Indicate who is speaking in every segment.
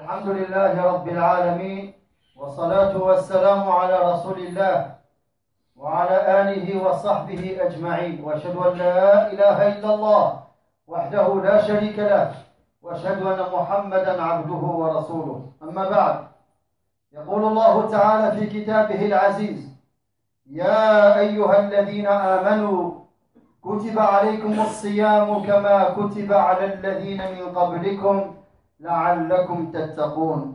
Speaker 1: الحمد لله رب العالمين، والصلاة والسلام على رسول الله وعلى آله وصحبه أجمعين، وأشهد أن لا إله إلا الله وحده لا شريك له، وأشهد أن محمدا عبده ورسوله. أما بعد، يقول الله تعالى في كتابه العزيز: يا أيها الذين آمنوا كتب عليكم الصيام كما كتب على الذين من قبلكم لعلكم تتقون.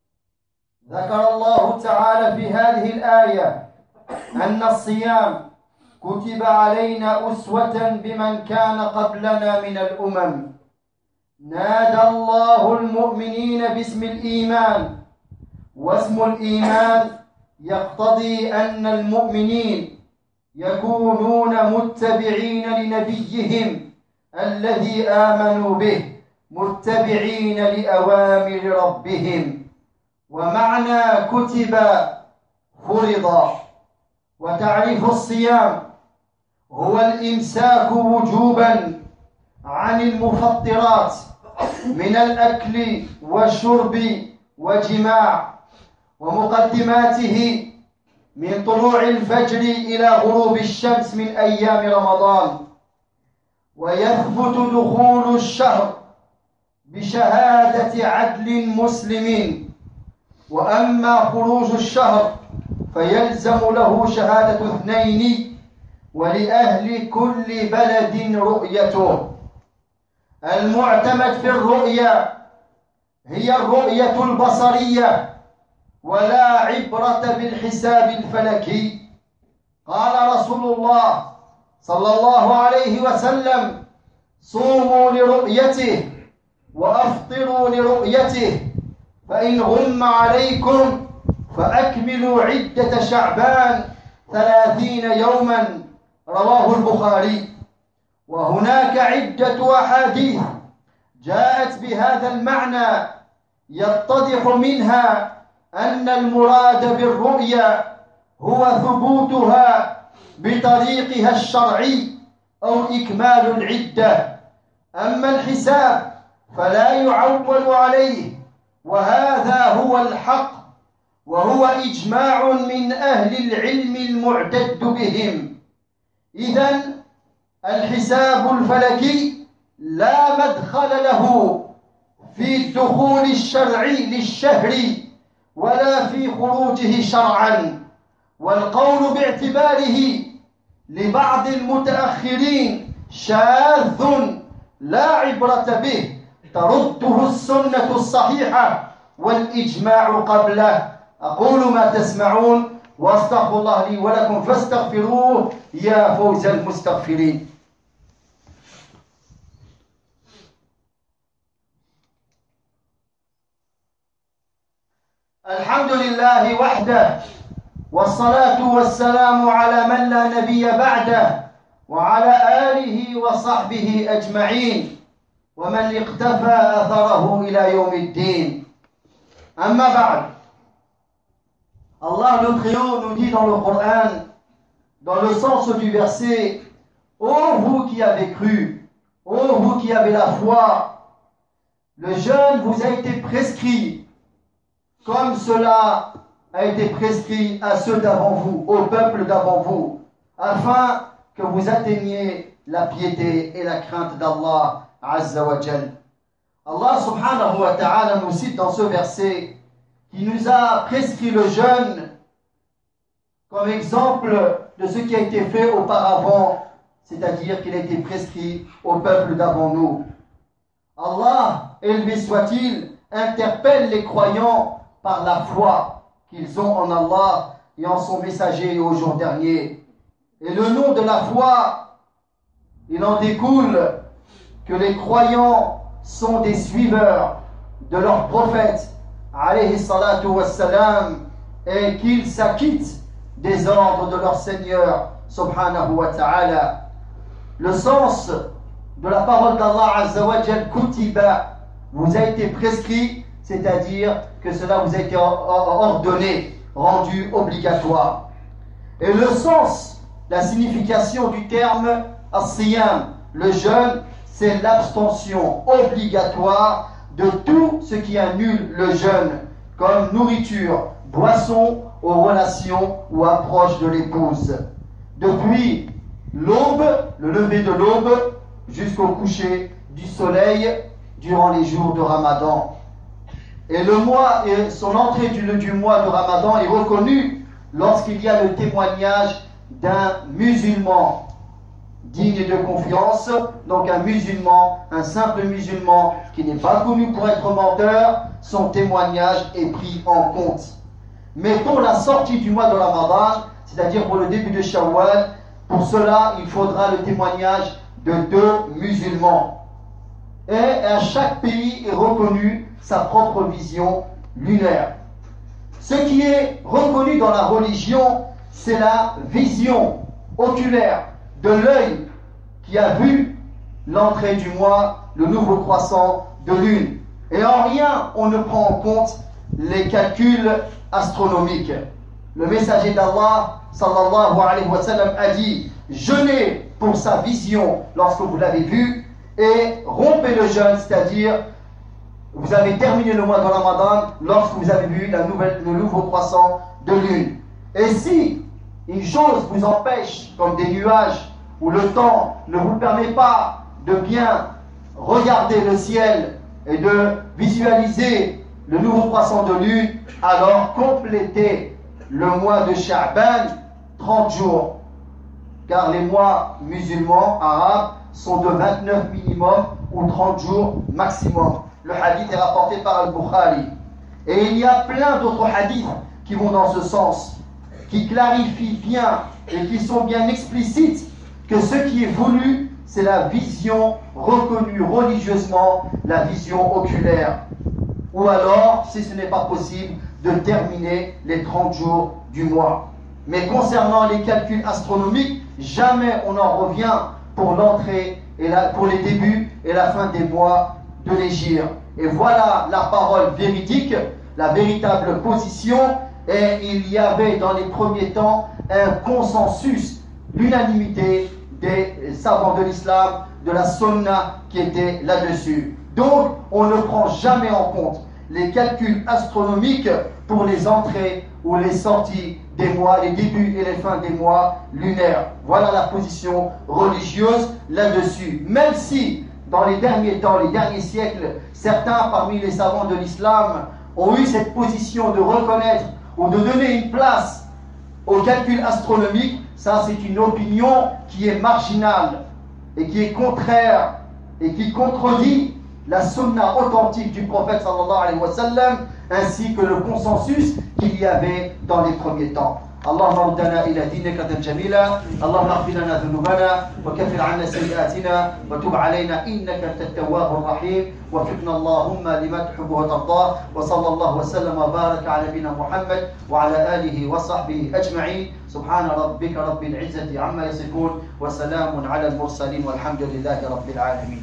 Speaker 1: ذكر الله تعالى في هذه الآية أن الصيام كتب علينا أسوة بمن كان قبلنا من الأمم. نادى الله المؤمنين باسم الإيمان، واسم الإيمان يقتضي أن المؤمنين يكونون متبعين لنبيهم الذي آمنوا به، متبعين لأوامر ربهم. ومعنى كتب فرض. وتعريف الصيام هو الإمساك وجوبا عن المفطرات من الأكل والشرب وجماع، ومقدماته من طلوع الفجر إلى غروب الشمس من أيام رمضان. ويثبت دخول الشهر بشهادة عدل مسلمين، وأما خروج الشهر فيلزم له شهادة اثنين، ولأهل كل بلد رؤيته. المعتمد في الرؤيا هي الرؤية البصرية، ولا عبرة بالحساب الفلكي. قال رسول الله صلى الله عليه وسلم: صوموا لرؤيته وأفطروا لرؤيته، فإن غم عليكم فأكملوا عدة شعبان 30 يوما. رواه البخاري. وهناك عدة أحاديث جاءت بهذا المعنى، يتضح منها أن المراد بالرؤيا هو ثبوتها بطريقها الشرعي أو إكمال العدة. أما الحساب فلا يعول عليه، وهذا هو الحق، وهو إجماع من أهل العلم المعتد بهم. إذن الحساب الفلكي لا مدخل له في الدخول الشرعي للشهر ولا في خروجه شرعا. والقول باعتباره لبعض المتأخرين شاذ لا عبرة به، ترده السنة الصحيحة والإجماع قبله. أقول ما تسمعون، واستغفر الله لي ولكم فاستغفروه يا فوز المستغفرين. الحمد لله وحده، والصلاة والسلام على من لا نبي بعده، وعلى آله وصحبه أجمعين، ومن اقتفى أثره إلى يوم الدين. أما بعد، Allah le Très-Haut nous dit dans le Coran, dans le sens du verset: ô vous qui avez cru, ô vous qui avez la foi, le jeûne vous a été prescrit comme cela a été prescrit à ceux d'avant vous, au peuple d'avant vous, afin que vous atteigniez la piété et la crainte d'Allah Azza wa Jal. Allah subhanahu wa ta'ala nous cite dans ce verset qui nous a prescrit le jeûne comme exemple de ce qui a été fait auparavant, c'est-à-dire qu'il a été prescrit au peuple d'avant nous. Allah, élevé soit-il, interpelle les croyants par la foi qu'ils ont en Allah et en son messager au jour dernier. Et le nom de la foi, il en découle que les croyants sont des suiveurs de leur prophète alayhi salatu wassalam, et qu'ils s'acquittent des ordres de leur Seigneur subhanahu wa ta'ala. Le sens de la parole d'Allah Azza wa Jal, kutiba, vous a été prescrit, c'est-à-dire que cela vous a été ordonné, rendu obligatoire. Et le sens, la signification du terme as-siyam, le jeûne, c'est l'abstention obligatoire de tout ce qui annule le jeûne, comme nourriture, boisson, aux relations ou approches de l'épouse. Depuis l'aube, le lever de l'aube, jusqu'au coucher du soleil durant les jours de Ramadan. Et le mois, et son entrée du mois de Ramadan est reconnue lorsqu'il y a le témoignage d'un musulman digne de confiance, donc un musulman, un simple musulman qui n'est pas connu pour être menteur, son témoignage est pris en compte. Mais pour la sortie du mois de Ramadan, c'est-à-dire pour le début de Shawwal, pour cela, il faudra le témoignage de 2 musulmans. Et à chaque pays est reconnu sa propre vision lunaire. Ce qui est reconnu dans la religion, c'est la vision oculaire de l'œil qui a vu l'entrée du mois, le nouveau croissant de lune. Et en rien, on ne prend en compte les calculs astronomiques. Le messager d'Allah, sallallahu alayhi wa sallam, a dit « Jeûnez pour sa vision lorsque vous l'avez vue et rompez le jeûne, c'est-à-dire vous avez terminé le mois de Ramadan lorsque vous avez vu le nouveau croissant de lune. Et si une chose vous empêche, comme des nuages, où le temps ne vous permet pas de bien regarder le ciel et de visualiser le nouveau croissant de lune, alors complétez le mois de Sha'ban 30 jours. Car les mois musulmans, arabes, sont de 29 minimum ou 30 jours maximum. Le hadith est rapporté par Al-Bukhari. Et il y a plein d'autres hadiths qui vont dans ce sens, qui clarifient bien et qui sont bien explicites que ce qui est voulu, c'est la vision reconnue religieusement, la vision oculaire. Ou alors, si ce n'est pas possible, de terminer les 30 jours du mois. Mais concernant les calculs astronomiques, jamais on en revient pour l'entrée et pour les débuts et la fin des mois de l'Hégire. Et voilà la parole véridique, la véritable position. Et il y avait dans les premiers temps un consensus, l'unanimité des savants de l'islam, de la sunna qui était là-dessus. Donc, on ne prend jamais en compte les calculs astronomiques pour les entrées ou les sorties des mois, les débuts et les fins des mois lunaires. Voilà la position religieuse là-dessus. Même si, dans les derniers temps, les derniers siècles, certains parmi les savants de l'islam ont eu cette position de reconnaître ou de donner une place au calcul astronomique, ça c'est une opinion qui est marginale et qui est contraire et qui contredit la sunna authentique du prophète sallallahu alayhi wa sallam ainsi que le consensus qu'il y avait dans les premiers temps. اللهم ردنا إلى دينك جميلا اللهم اغفر لنا ذنوبنا وكفر عنا سيئاتنا وتب علينا إنك أنت التواب الرحيم وفقنا اللهم لما تحب وترضاه وصلى الله وسلم وبارك على نبينا محمد وعلى آله وصحبه أجمعين سبحان ربك رب العزة عما يصفون وسلام على المرسلين والحمد لله رب العالمين.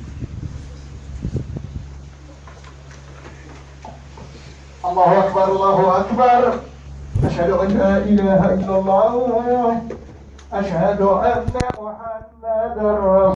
Speaker 2: الله أكبر الله أكبر أشهد أن لا إله إلا الله أشهد أن محمدا رسول الله.